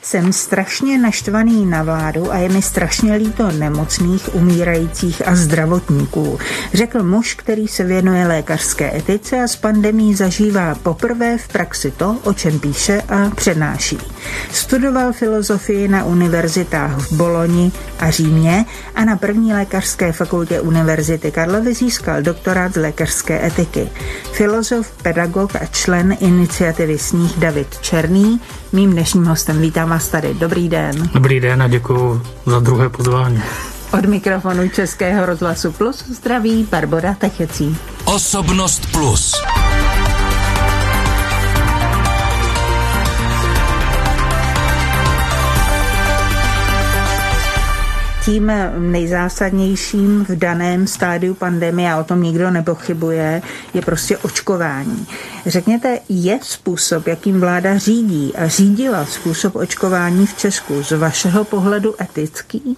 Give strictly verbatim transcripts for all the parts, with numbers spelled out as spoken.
Jsem strašně naštvaný na vládu a je mi strašně líto nemocných, umírajících a zdravotníků, řekl muž, který se věnuje lékařské etice a s pandemií zažívá poprvé v praxi to, o čem píše a přednáší. Studoval filozofii na univerzitách v Boloni a Římě a na první lékařské fakultě Univerzity Karlovy získal doktorát z lékařské etiky. Filozof, pedagog a člen iniciativy Sníh David Černý, mým dnešním hostem. Vítám vás tady. Dobrý den. Dobrý den a děkuji za druhé pozvání. Od mikrofonu Českého rozhlasu Plus zdraví Barbora Techecí. Osobnost Plus. Tím nejzásadnějším v daném stádiu pandemie, a o tom nikdo nepochybuje, je prostě očkování. Řekněte, je způsob, jakým vláda řídí a řídila způsob očkování v Česku z vašeho pohledu etický?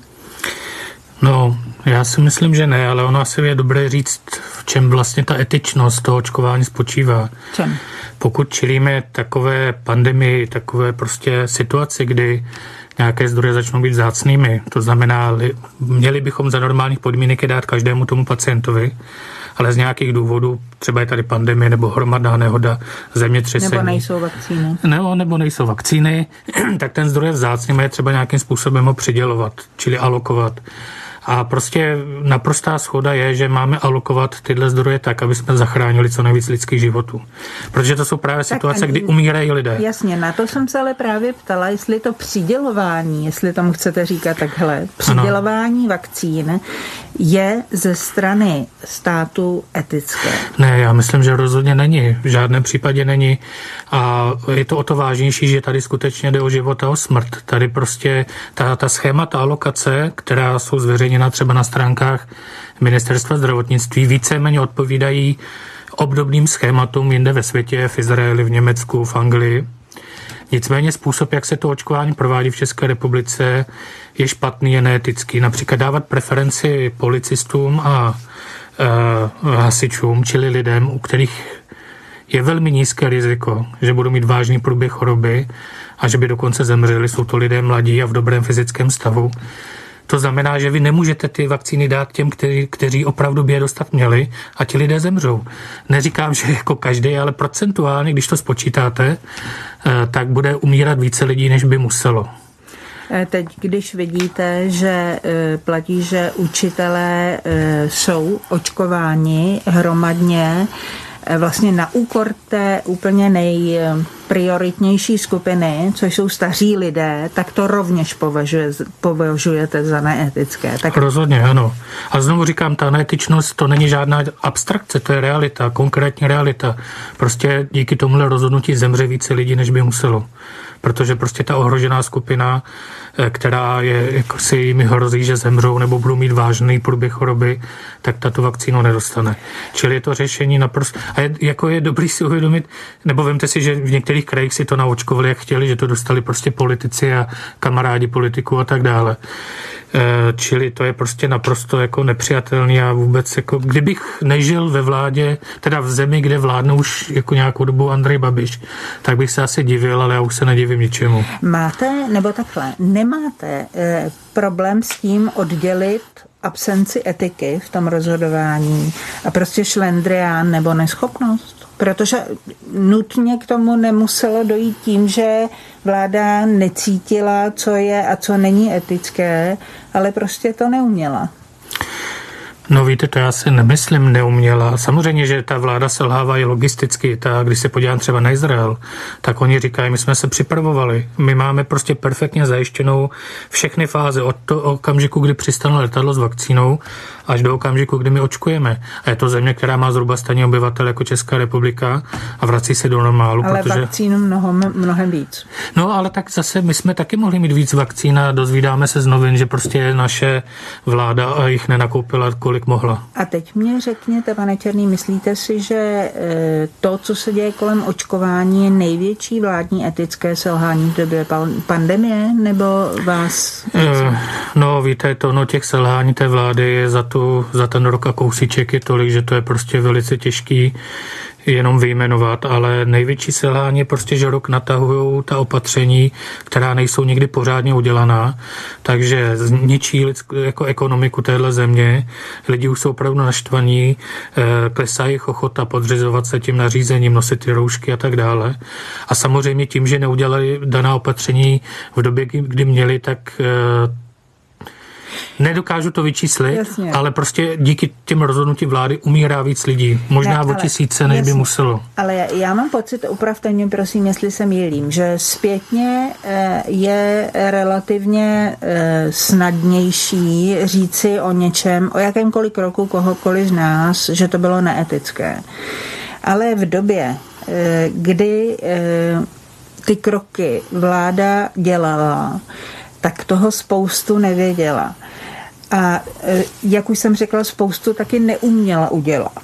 No, já si myslím, že ne, ale ono asi je dobré říct, v čem vlastně ta etičnost toho očkování spočívá. Čem? Pokud čelíme takové pandemii, takové prostě situaci, kdy nějaké zdroje začnou být vzácnými, to znamená, měli bychom za normálních podmínek je dát každému tomu pacientovi, ale z nějakých důvodů, třeba je tady pandemie nebo hromadná nehoda, zemětřesení. Nebo nejsou vakcíny. Nebo, nebo nejsou vakcíny, tak ten zdroj je vzácný, je třeba nějakým způsobem ho přidělovat, čili alokovat. A prostě naprostá shoda je, že máme alokovat tyhle zdroje tak, aby jsme zachránili co nejvíc lidských životů. Protože to jsou právě tak situace, kdy umírají lidé. Jasně, na to jsem se ale právě ptala, jestli to přidělování, jestli tomu chcete říkat takhle, přidělování ano. vakcín je ze strany státu etické. Ne, já myslím, že rozhodně není. V žádném případě není. A je to o to vážnější, že tady skutečně jde o život a o smrt. Tady prostě ta, ta schémata alokace, která jsou zveřejněna třeba na stránkách Ministerstva zdravotnictví, víceméně odpovídají obdobným schématům jinde ve světě, v Izraeli, v Německu, v Anglii. Nicméně způsob, jak se to očkování provádí v České republice, je špatný, je neetický. Například dávat preferenci policistům a e, hasičům, čili lidem, u kterých je velmi nízké riziko, že budou mít vážný průběh choroby a že by dokonce zemřeli. Jsou to lidé mladí a v dobrém fyzickém stavu. To znamená, že vy nemůžete ty vakcíny dát těm, kteří, kteří opravdu by je dostat měli a ti lidé zemřou. Neříkám, že jako každý, ale procentuálně, když to spočítáte, tak bude umírat více lidí, než by muselo. Teď, když vidíte, že platí, že učitelé jsou očkováni hromadně, vlastně na úkor té úplně nejprioritnější skupiny, což jsou staří lidé, tak to rovněž považuje, považujete za neetické. Tak... Rozhodně, ano. A znovu říkám, ta neetičnost to není žádná abstrakce, to je realita, konkrétní realita. Prostě díky tomuhle rozhodnutí zemře více lidí, než by muselo. Protože prostě ta ohrožená skupina, která je, jako si jimi hrozí, že zemřou nebo budou mít vážný průběh choroby, tak tato vakcínu nedostane. Čili je to řešení naprosto... A je, jako je dobrý si uvědomit, nebo vemte si, že v některých krajích si to naočkovali, jak chtěli, že to dostali prostě politici a kamarádi politiků a tak dále. Čili to je prostě naprosto jako nepřijatelný a vůbec jako, kdybych nežil ve vládě, teda v zemi, kde vládne už jako nějakou dobu Andrej Babiš, tak bych se asi divil, ale já už se nedivím ničemu. Máte, nebo takhle, nemáte eh, problém s tím oddělit absenci etiky v tom rozhodování a prostě šlendrián nebo neschopnost? Protože nutně k tomu nemuselo dojít tím, že vláda necítila, co je a co není etické, ale prostě to neuměla. No víte, to já si nemyslím neuměla. Samozřejmě, že ta vláda selhává i logisticky. Ta, když se podívám třeba na Izrael, tak oni říkají, my jsme se připravovali. My máme prostě perfektně zajištěnou všechny fáze od toho okamžiku, kdy přistane letadlo s vakcínou, až do okamžiku, kdy my očkujeme. A je to země, která má zhruba stejně obyvatel jako Česká republika a vrací se do normálu. Ale protože... vakcínu mnohem, mnohem víc. No, ale tak zase my jsme taky mohli mít víc vakcín a dozvídáme se z novin, že prostě naše vláda jich nenakoupila, kolik mohla. A teď mě řekněte, pane Černý, myslíte si, že to, co se děje kolem očkování, je největší vládní etické selhání v době pandemie, nebo vás... No, víte, to no, těch selhání té vlády je za, tu, za ten rok a kousíček je tolik, že to je prostě velice těžký jenom vyjmenovat, ale největší selhání je prostě, že rok natahují ta opatření, která nejsou nikdy pořádně udělaná, takže zničí lidskou, jako ekonomiku téhle země, lidi už jsou opravdu naštvaní, klesá jich ochota podřizovat se tím nařízením, nosit ty roušky a tak dále. A samozřejmě tím, že neudělali daná opatření v době, kdy měli, tak nedokážu to vyčíslit, jasně, ale prostě díky těm rozhodnutím vlády umírá víc lidí. Možná ne, o tisíce, než by muselo. Ale já mám pocit, opravdu mě prosím, jestli se mýlím, že zpětně je relativně snadnější říci o něčem, o jakémkoliv kroku kohokoliv z nás, že to bylo neetické. Ale v době, kdy ty kroky vláda dělala, tak toho spoustu nevěděla. A jak už jsem řekla, spoustu taky neuměla udělat.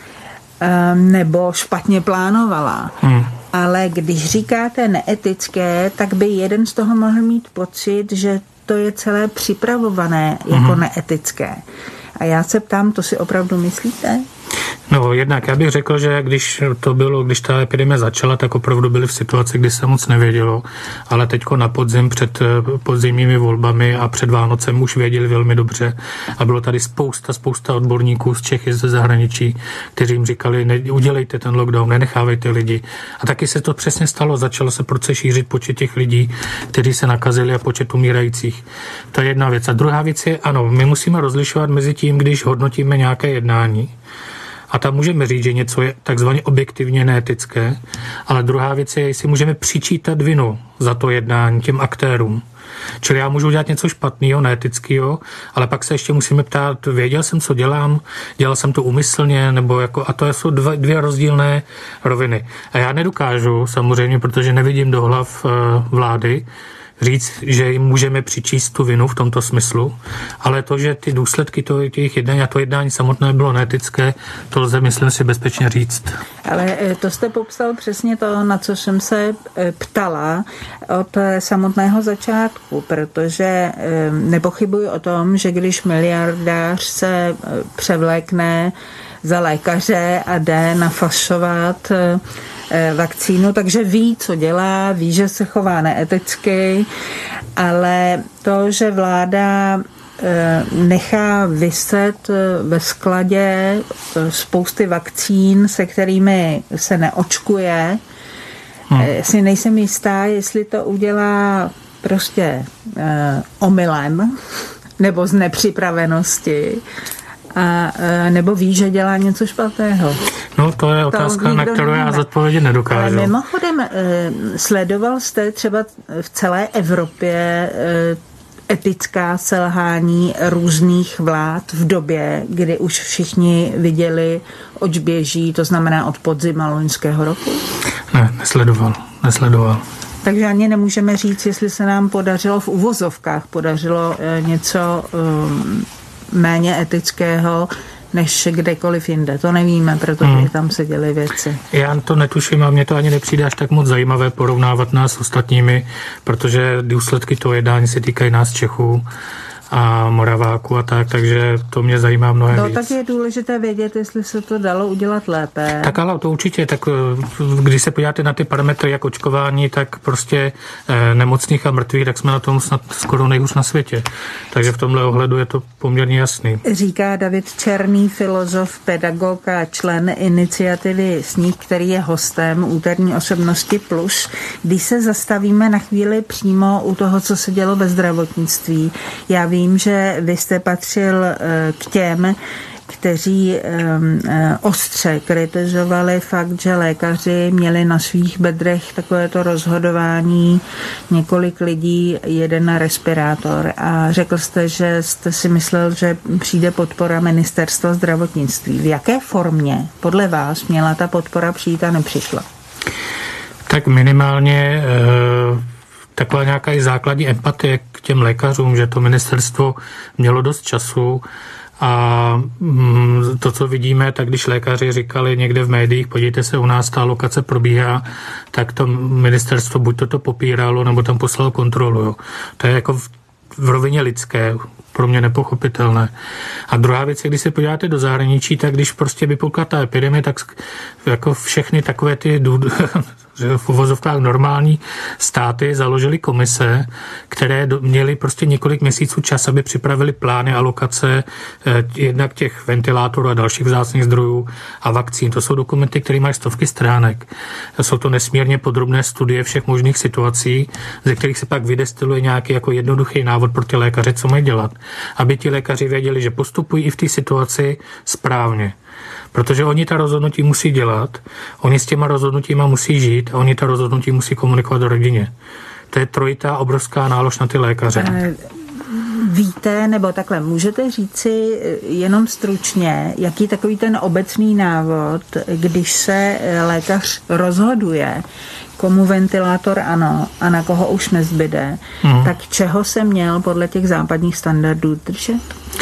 Nebo špatně plánovala. Hmm. Ale když říkáte neetické, tak by jeden z toho mohl mít pocit, že to je celé připravované jako hmm. neetické. A já se ptám, to si opravdu myslíte? No jednak já bych řekl, že když to bylo, když ta epidemie začala, tak opravdu byli v situaci, kdy se moc nevědělo, ale teďko na podzim před podzimními volbami a před Vánocem už věděli velmi dobře a bylo tady spousta, spousta odborníků z Čech i ze zahraničí, kteří jim říkali, ne, udělejte ten lockdown, nenechávejte lidi. A taky se to přesně stalo, začalo se proce šířit počet těch lidí, kteří se nakazili a počet umírajících. To je jedna věc. A druhá věc je, ano, my musíme rozlišovat mezi tím, když hodnotíme nějaké jednání, a tam můžeme říct, že něco je takzvaně objektivně neetické, ale druhá věc je, jestli můžeme přičítat vinu za to jednání těm aktérům. Čili já můžu dělat něco špatného, neetického, ale pak se ještě musíme ptát, věděl jsem, co dělám, dělal jsem to úmyslně, nebo jako, a to jsou dva, dvě rozdílné roviny. A já nedokážu, samozřejmě, protože nevidím do hlav vlády, říct, že jim můžeme přičíst tu vinu v tomto smyslu, ale to, že ty důsledky toho, těch jednání a to jednání samotné bylo neetické, to lze, myslím si, bezpečně říct. Ale to jste popsal přesně to, na co jsem se ptala od samotného začátku, protože nepochybuji o tom, že když miliardář se převlékne za lékaře a jde nafašovat vakcínu, takže ví, co dělá, ví, že se chová neeticky, ale to, že vláda nechá vyset ve skladě spousty vakcín, se kterými se neočkuje, hmm. si nejsem jistá, jestli to udělá prostě omylem nebo z nepřipravenosti, a nebo ví, že dělá něco špatného. No to je otázka, to na kterou já zodpovědět nedokážu. Ale mimochodem, sledoval jste třeba v celé Evropě etická selhání různých vlád v době, kdy už všichni viděli, oč běží, to znamená od podzima loňského roku? Ne, nesledoval, nesledoval. Takže ani nemůžeme říct, jestli se nám podařilo v uvozovkách, podařilo něco um, méně etického, než kdekoliv jinde. To nevíme, protože hmm. tam se děly věci. Já to netuším a mně to ani nepřijde až tak moc zajímavé porovnávat nás s ostatními, protože důsledky toho jednání se týkají nás Čechů a Moraváku a tak, takže to mě zajímá mnohem no, víc. Tak je důležité vědět, jestli se to dalo udělat lépe. Tak ale to určitě, tak když se podíváte na ty parametry jak očkování, tak prostě eh, nemocných a mrtvých, tak jsme na tom snad skoro nejhůř na světě. Takže v tomhle ohledu je to poměrně jasný. Říká David Černý, filozof, pedagog a člen iniciativy Sníh, který je hostem úterní Osobnosti plus. Když se zastavíme na chvíli přímo u toho, co se dělo ve zdravotnictví, já vím, že vy jste patřil k těm, kteří ostře kritizovali fakt, že lékaři měli na svých bedrech takovéto rozhodování, několik lidí, jeden respirátor. A řekl jste, že jste si myslel, že přijde podpora ministerstva zdravotnictví. V jaké formě podle vás měla ta podpora přijít a nepřišla? Tak minimálně taková nějaká i základní empatie k těm lékařům, že to ministerstvo mělo dost času a to, co vidíme, tak když lékaři říkali někde v médiích, podívejte se, u nás ta alokace probíhá, tak to ministerstvo buď toto popíralo, nebo tam poslalo kontrolu. Jo. To je jako v, v rovině lidské. pro mě nepochopitelné. A druhá věc je, když se podíváte do zahraničí, tak když prostě vypukla ta epidemie, tak jako všechny takové ty v uvozovkách normální státy založily komise, které měly prostě několik měsíců čas, aby připravili plány alokace jednak těch ventilátorů a dalších vzácných zdrojů a vakcín. To jsou dokumenty, které mají stovky stránek. Jsou to nesmírně podrobné studie všech možných situací, ze kterých se pak vydestiluje nějaký jako jednoduchý návod pro ty lékaře, co mají dělat. Aby ti lékaři věděli, že postupují i v té situaci správně. Protože oni ta rozhodnutí musí dělat, oni s těma rozhodnutíma musí žít a oni ta rozhodnutí musí komunikovat do rodině. To je trojitá obrovská nálož na ty lékaře. Víte, nebo takhle, můžete říci jenom stručně, jaký takový ten obecný návod, když se lékař rozhoduje, komu ventilátor ano a na koho už nezbyde, hmm. tak čeho se měl podle těch západních standardů držet?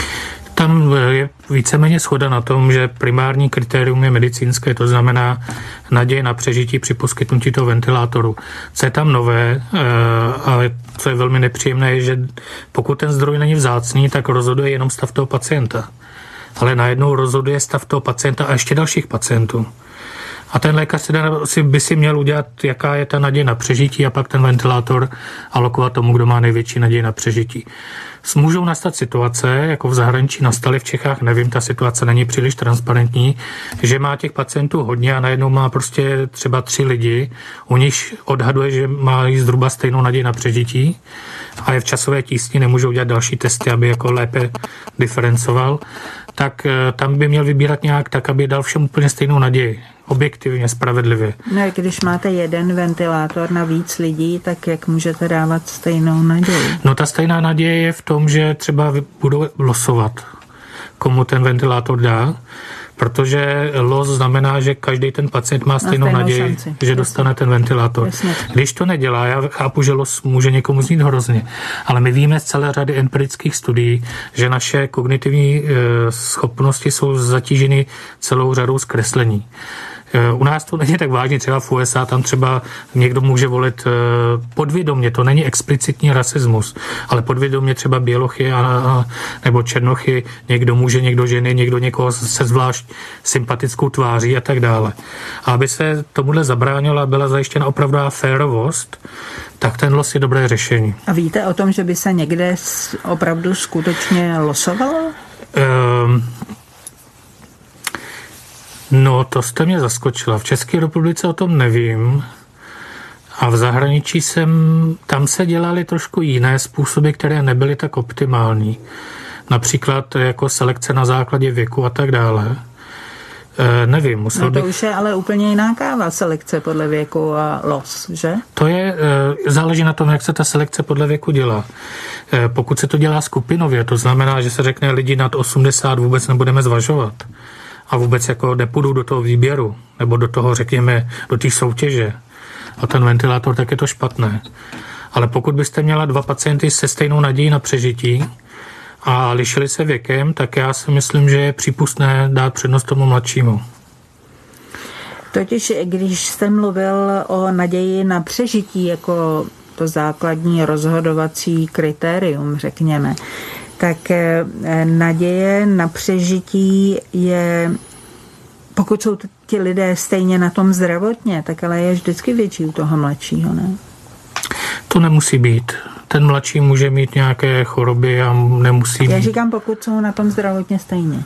Tam je víceméně shoda na tom, že primární kritérium je medicínské, to znamená naděje na přežití při poskytnutí toho ventilátoru. Co je tam nové, ale co je velmi nepříjemné, je, že pokud ten zdroj není vzácný, tak rozhoduje jenom stav toho pacienta. Ale najednou rozhoduje stav toho pacienta a ještě dalších pacientů. A ten lékař si by si měl udělat, jaká je ta naděje na přežití a pak ten ventilátor alokovat tomu, kdo má největší naději na přežití. Můžou nastat situace, jako v zahraničí nastaly v Čechách, nevím, ta situace není příliš transparentní, že má těch pacientů hodně a najednou má prostě třeba tři lidi, u nich odhaduje, že mají zhruba stejnou naději na přežití a je v časové tísni, nemůžou dělat další testy, aby jako lépe diferencoval, tak tam by měl vybírat nějak tak, aby dal všem úplně stejnou naději. Objektivně, spravedlivě. No, když máte jeden ventilátor na víc lidí, tak jak můžete dávat stejnou naději? No ta stejná naděje je v tom, že třeba budou losovat, komu ten ventilátor dá, protože los znamená, že každý ten pacient má stejnou, stejnou naději, šanci. Že Jasně. dostane ten ventilátor. Jasně. Když to nedělá, já chápu, že los může někomu znít hrozně, ale my víme z celé řady empirických studií, že naše kognitivní schopnosti jsou zatíženy celou řadou zkreslení. U nás to není tak vážně, třeba v U S A tam třeba někdo může volit podvědomě, to není explicitní rasismus, ale podvědomě třeba bělochy a, a, nebo černochy, někdo může, někdo ženy, někdo někoho se zvlášť sympatickou tváří a tak dále. A aby se tomuhle zabránilo a byla zajištěna opravdová férovost, tak ten los je dobré řešení. A víte o tom, že by se někde opravdu skutečně losovalo? Um, No, to jste mě zaskočila. V České republice o tom nevím. A v zahraničí jsem, tam se dělaly trošku jiné způsoby, které nebyly tak optimální. Například jako selekce na základě věku a tak dále. E, nevím, musel no to bych... už je ale úplně jiná káva, selekce podle věku a los, že? To je, e, záleží na tom, jak se ta selekce podle věku dělá. E, pokud se to dělá skupinově, to znamená, že se řekne lidi nad osmdesát vůbec nebudeme zvažovat. A vůbec jako nepůjdu do toho výběru, nebo do toho, řekněme, do té soutěže. A ten ventilátor, tak je to špatné. Ale pokud byste měla dva pacienty se stejnou nadějí na přežití a lišili se věkem, tak já si myslím, že je přípustné dát přednost tomu mladšímu. Totiž, když jste mluvil o naději na přežití jako to základní rozhodovací kritérium, řekněme, tak naděje na přežití je, pokud jsou ti lidé stejně na tom zdravotně, tak ale je vždycky větší u toho mladšího, ne? To nemusí být. Ten mladší může mít nějaké choroby a nemusí Já mít. říkám, pokud jsou na tom zdravotně stejně.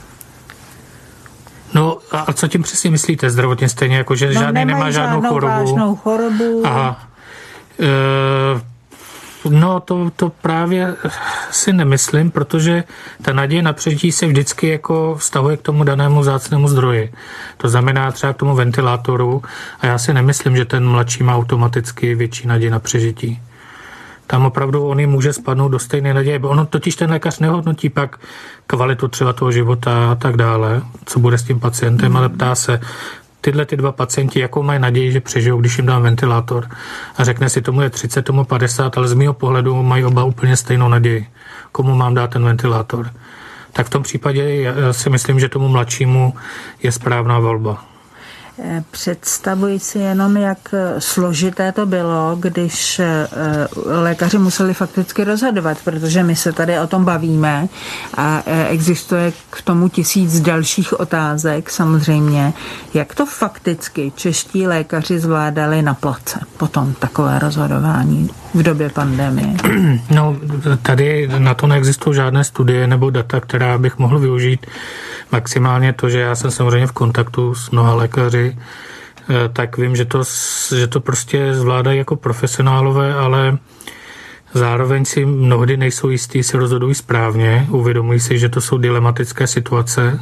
No a co tím přesně myslíte zdravotně stejně? Jako, že no, žádný nemá žádnou chorobu? vážnou chorobu. Aha. E- No, to, to právě si nemyslím, protože ta naděje na přežití se vždycky jako vztahuje k tomu danému vzácnému zdroji. To znamená třeba k tomu ventilátoru a já si nemyslím, že ten mladší má automaticky větší naději na přežití. Tam opravdu on může spadnout do stejné naděje. Ono totiž ten lékař nehodnotí pak kvalitu třeba toho života a tak dále, co bude s tím pacientem, mm. ale ptá se, tyhle ty dva pacienti, jakou mají naději, že přežijou, když jim dám ventilátor. A řekne si, tomu je třicet, tomu padesát, ale z mého pohledu mají oba úplně stejnou naději. Komu mám dát ten ventilátor? Tak v tom případě já si myslím, že tomu mladšímu je správná volba. Představuji si jenom, jak složité to bylo, když lékaři museli fakticky rozhodovat, protože my se tady o tom bavíme a existuje k tomu tisíc dalších otázek samozřejmě. Jak to fakticky čeští lékaři zvládali na place potom takové rozhodování v době pandemie? No, tady na to neexistují žádné studie nebo data, která bych mohl využít. Maximálně to, že já jsem samozřejmě v kontaktu s mnoha lékaři, tak vím, že to, že to prostě zvládají jako profesionálové, ale zároveň si mnohdy nejsou jistí, si rozhodují správně, uvědomují si, že to jsou dilematické situace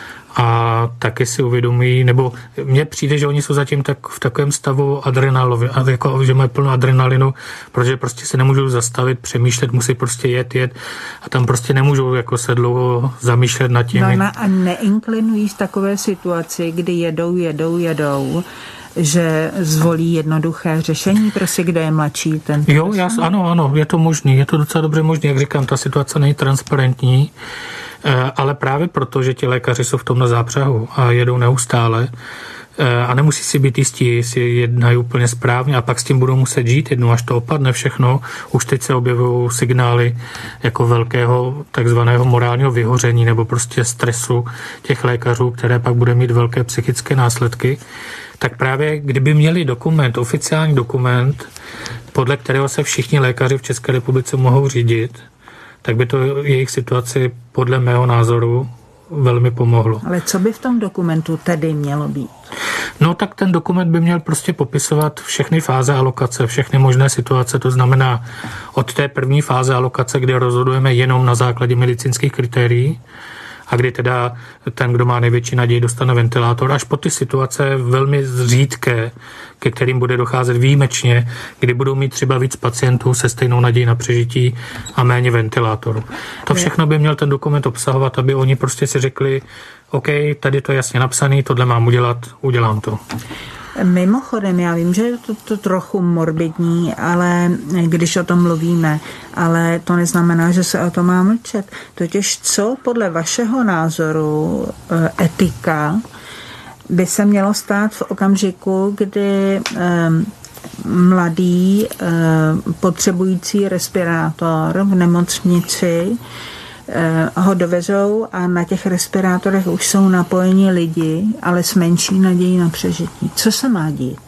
a taky si uvědomují, nebo mně přijde, že oni jsou zatím tak v takovém stavu adrenalovi, jako, že mají plnou adrenalinu, protože prostě se nemůžou zastavit, přemýšlet, musí prostě jet, jet a tam prostě nemůžou jako se dlouho zamýšlet nad tím. No a neinklinují v takové situaci, kdy jedou, jedou, jedou, že zvolí jednoduché řešení, prostě kdo je mladší, ten. Jo, já, ano, ano, je to možný, je to docela dobře možný, jak říkám, ta situace není transparentní, ale právě proto, že ti lékaři jsou v tom na zápřahu a jedou neustále a nemusí si být jistí, jestli jednají úplně správně a pak s tím budou muset žít jednou, až to opadne všechno. Už teď se objevují signály jako velkého takzvaného morálního vyhoření nebo prostě stresu těch lékařů, které pak bude mít velké psychické následky. Tak právě kdyby měli dokument, oficiální dokument, podle kterého se všichni lékaři v České republice mohou řídit, tak by to jejich situaci podle mého názoru velmi pomohlo. Ale co by v tom dokumentu tedy mělo být? No tak ten dokument by měl prostě popisovat všechny fáze alokace, všechny možné situace, to znamená od té první fáze alokace, kde rozhodujeme jenom na základě medicínských kritérií, a kdy teda ten, kdo má největší naději, dostane ventilátor, až po ty situace velmi řídké, ke kterým bude docházet výjimečně, kdy budou mít třeba víc pacientů se stejnou nadějí na přežití a méně ventilátorů. To všechno by měl ten dokument obsahovat, aby oni prostě si řekli, OK, tady to je jasně napsaný, tohle mám udělat, udělám to. Mimochodem, já vím, že je to, to trochu morbidní, ale když o tom mluvíme, ale to neznamená, že se o tom má mlčet. Totiž co podle vašeho názoru etika by se mělo stát v okamžiku, kdy mladý potřebující respirátor v nemocnici ho dovezou a na těch respirátorech už jsou napojeni lidi, ale s menší nadějí na přežití. Co se má dít?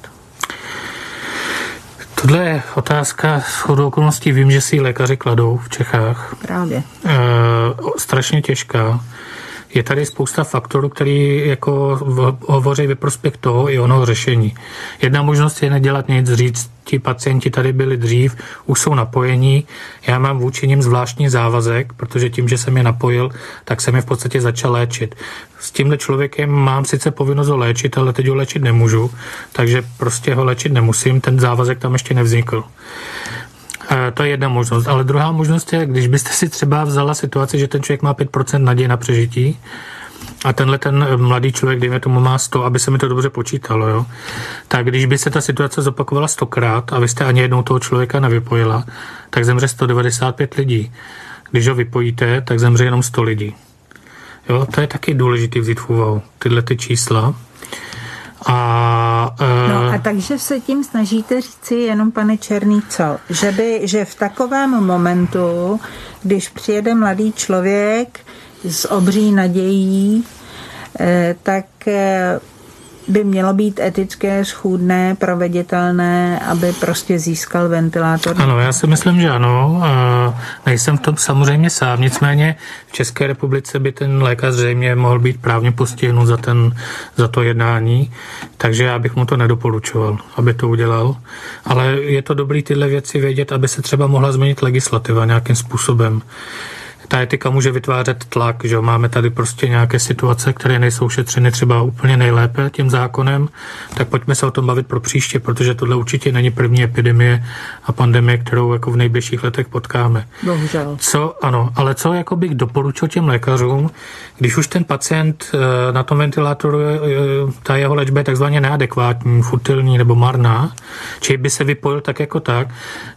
Tohle je otázka shodou okolností. Vím, že si ji lékaři kladou v Čechách. Právě. E, strašně těžká. Je tady spousta faktorů, který jako hovoří ve prospěch toho i onoho řešení. Jedna možnost je nedělat nic, říct, ti pacienti tady byli dřív, už jsou napojení, já mám vůči nim zvláštní závazek, protože tím, že jsem je napojil, tak jsem je v podstatě začal léčit. S tímhle člověkem mám sice povinnost ho léčit, ale teď ho léčit nemůžu, takže prostě ho léčit nemusím, ten závazek tam ještě nevznikl. To je jedna možnost. Ale druhá možnost je, když byste si třeba vzala situaci, že ten člověk má pět procent naděje na přežití a tenhle ten mladý člověk, dejme tomu, má sto, aby se mi to dobře počítalo, jo? Tak když by se ta situace zopakovala stokrát a vy jste ani jednou toho člověka nevypojila, tak zemře sto devadesát pět lidí. Když ho vypojíte, tak zemře jenom sto lidí. Jo? To je taky důležité vzít v úvahu, tyhle ty čísla. A, e... No a takže se tím snažíte říci jenom, pane Černý, co? Že, by, že v takovém momentu, když přijede mladý člověk s obří nadějí, e, tak e, by mělo být etické, schůdné, proveditelné, aby prostě získal ventilátor? Ano, já si myslím, že ano. Nejsem v tom samozřejmě sám. Nicméně v České republice by ten lékař zřejmě mohl být právně postihnut za, ten, za to jednání, takže já bych mu to nedoporučoval, aby to udělal. Ale je to dobré tyhle věci vědět, aby se třeba mohla změnit legislativa nějakým způsobem. Ta etika může vytvářet tlak, že máme tady prostě nějaké situace, které nejsou šetřeny třeba úplně nejlépe tím zákonem, tak pojďme se o tom bavit pro příště, protože tohle určitě není první epidemie a pandemie, kterou jako v nejbližších letech potkáme. Bohužel. Co, ano, ale co jako bych doporučil těm lékařům, když už ten pacient na tom ventilátoru, ta jeho léčba je takzvaně neadekvátní, futilní nebo marná, či by se vypojil tak jako tak,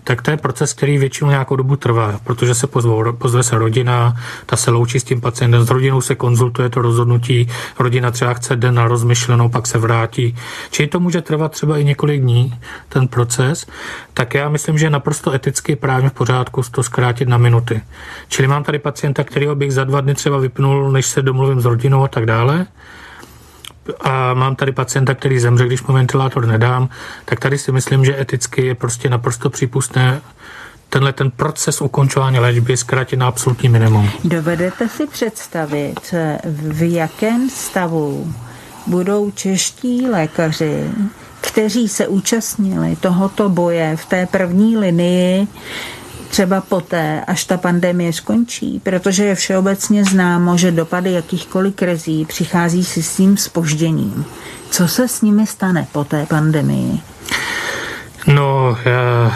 tak to je proces, který většinou nějakou dobu trvá, protože se pozvou, pozve se rodina, ta se loučí s tím pacientem, s rodinou se konzultuje to rozhodnutí, rodina třeba chce den na rozmyšlenou, pak se vrátí. Čili to může trvat třeba i několik dní, ten proces. Tak já myslím, že je naprosto eticky právně v pořádku to zkrátit na minuty. Čili mám tady pacienta, kterýho bych za dva dny třeba vypnul, než se domluvím s rodinou a tak dále. A mám tady pacienta, který zemře, když mu ventilátor nedám, tak tady si myslím, že eticky je prostě naprosto přípustné tenhle ten proces ukončování léčby zkrátit na absolutní minimum. Dovedete si představit, v jakém stavu budou čeští lékaři, kteří se účastnili tohoto boje v té první linii, třeba poté, až ta pandemie skončí, protože je všeobecně známo, že dopady jakýchkoliv krizí přichází si s tím zpožděním. Co se s nimi stane po té pandemii? No, já...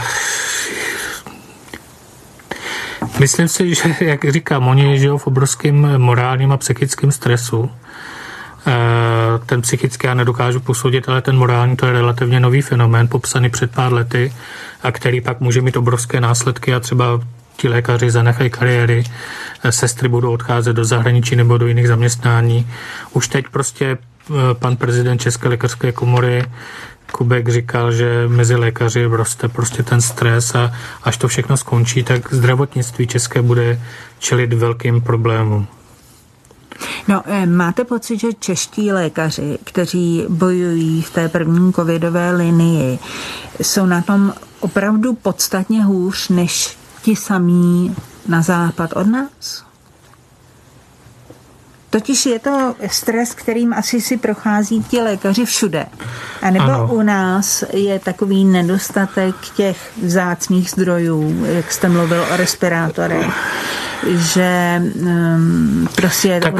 myslím si, že, jak říkám, oni žijou v obrovském morálním a psychickém stresu. Ten psychický já nedokážu posoudit, ale ten morální to je relativně nový fenomén, popsaný před pár lety a který pak může mít obrovské následky a třeba ti lékaři zanechají kariéry, sestry budou odcházet do zahraničí nebo do jiných zaměstnání. Už teď prostě pan prezident České lékařské komory Kubek říkal, že mezi lékaři roste prostě ten stres a až to všechno skončí, tak zdravotnictví české bude čelit velkým problémům. No, máte pocit, že čeští lékaři, kteří bojují v té první covidové linii, jsou na tom opravdu podstatně hůř než ti samí na západ od nás? Totiž je to stres, kterým asi si prochází ti lékaři všude. A nebo ano. U nás je takový nedostatek těch vzácných zdrojů, jak jste mluvil o respirátorech, že um, prostě... Tak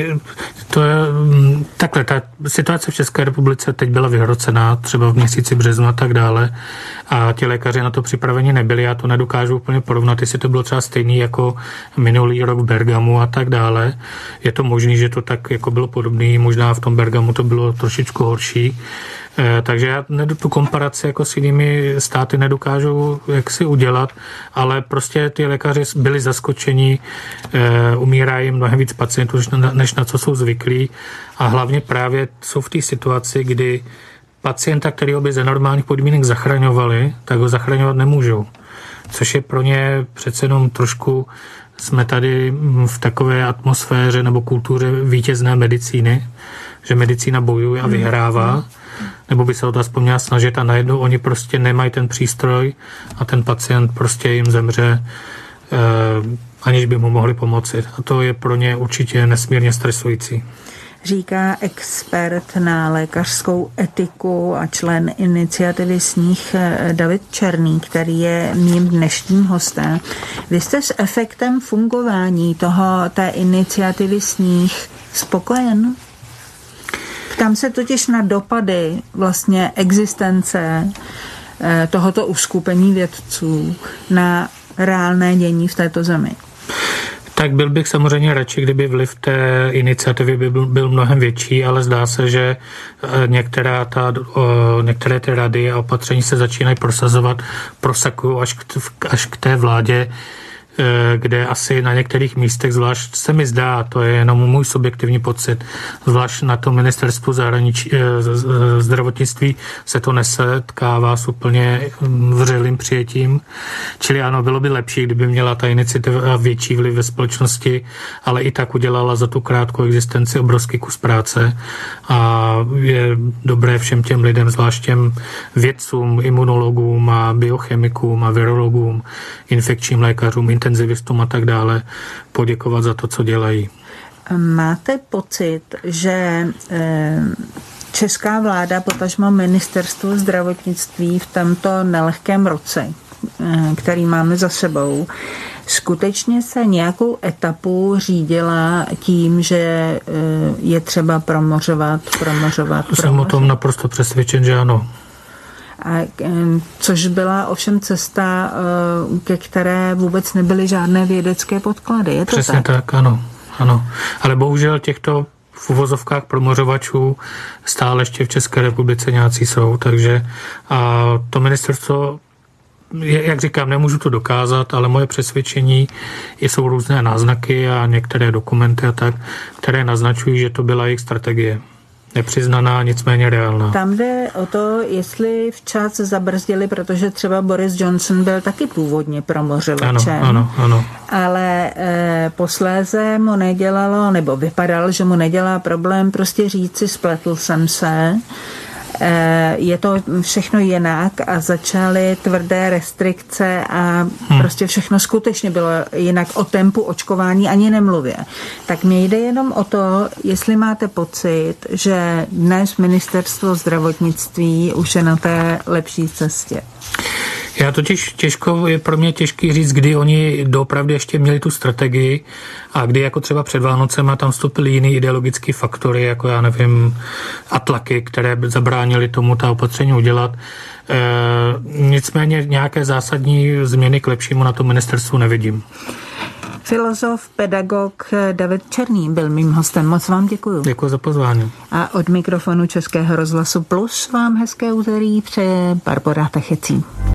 to je, takhle, ta situace v České republice teď byla vyhrocená, třeba v měsíci březnu a tak dále, a ti lékaři na to připraveni nebyli, já to nedokážu úplně porovnat, jestli to bylo třeba stejný jako minulý rok v Bergamu a tak dále. Je to možný, že to tak jako bylo podobný, možná v tom Bergamu to bylo trošičku horší. Takže já tu komparaci jako s jinými státy nedokážu jaksi udělat, ale prostě ty lékaři byli zaskočeni, umírají mnohem víc pacientů, než na co jsou zvyklí a hlavně právě jsou v té situaci, kdy pacienta, kterýho by ze normálních podmínek zachraňovali, tak ho zachraňovat nemůžou. Což je pro ně přece jenom trošku, jsme tady v takové atmosféře nebo kultuře vítězné medicíny, že medicína bojuje a vyhrává, nebo by se o to aspoň měla snažit a najednou oni prostě nemají ten přístroj a ten pacient prostě jim zemře, eh, aniž by mu mohli pomoci. A to je pro ně určitě nesmírně stresující. Říká expert na lékařskou etiku a člen iniciativy Sníh David Černý, který je mým dnešním hostem. Vy jste s efektem fungování toho, té iniciativy Sníh spokojen? Ptám se totiž na dopady vlastně existence tohoto uskupení vědců na reálné dění v této zemi. Tak byl bych samozřejmě radši, kdyby vliv té iniciativy by byl, byl mnohem větší, ale zdá se, že některá ta, některé ty rady a opatření se začínají prosazovat, prosakují až k, až k té vládě, kde asi na některých místech, zvlášť se mi zdá, to je jenom můj subjektivní pocit, zvlášť na tom ministerstvu zahraničí, zdravotnictví se to nesetkává s úplně vřelým přijetím. Čili ano, bylo by lepší, kdyby měla ta iniciativa větší vliv ve společnosti, ale i tak udělala za tu krátkou existenci obrovský kus práce a je dobré všem těm lidem, zvlášť těm vědcům, imunologům a biochemikům a virologům, infekčním lékařům, intenzivistům a tak dále, poděkovat za to, co dělají. Máte pocit, že česká vláda, potažmo ministerstvo zdravotnictví v tomto nelehkém roce, který máme za sebou, skutečně se nějakou etapu řídila tím, že je třeba promořovat, promořovat, promořovat? Jsem o tom naprosto přesvědčen, že ano. A, což byla ovšem cesta, ke které vůbec nebyly žádné vědecké podklady. Je to Přesně tak? tak, ano, ano. Ale bohužel těchto v uvozovkách promořovačů stále ještě v České republice nějací jsou, takže a to ministerstvo jak říkám, nemůžu to dokázat, ale moje přesvědčení jsou různé náznaky a některé dokumenty a tak, které naznačují, že to byla jejich strategie. Nepřiznaná, nicméně reálná. Tam jde o to, jestli včas zabrzdili, protože třeba Boris Johnson byl taky původně promořovačem. Ano, ano, ano. Ale e, posléze mu nedělalo, nebo vypadal, že mu nedělá problém prostě říci, spletl jsem se. E, je to všechno jinak a začaly tvrdé restrikce a hmm. prostě všechno skutečně bylo jinak. O tempu očkování ani nemluvě. Tak mě jde jenom o to, jestli máte pocit, že dnes ministerstvo zdravotnictví už je na té lepší cestě. Já totiž těžko, je pro mě těžký říct, kdy oni doopravdy ještě měli tu strategii a kdy jako třeba před Vánocema tam vstoupily jiný ideologický faktory, jako já nevím, atlaky, které by zabránili tomu ta opatření udělat. E, nicméně nějaké zásadní změny k lepšímu na tom ministerstvu nevidím. Filozof, pedagog David Černý byl mým hostem. Moc vám děkuju. Děkuji za pozvání. A od mikrofonu Českého rozhlasu Plus vám hezké úterý přeje Barbora Techecí.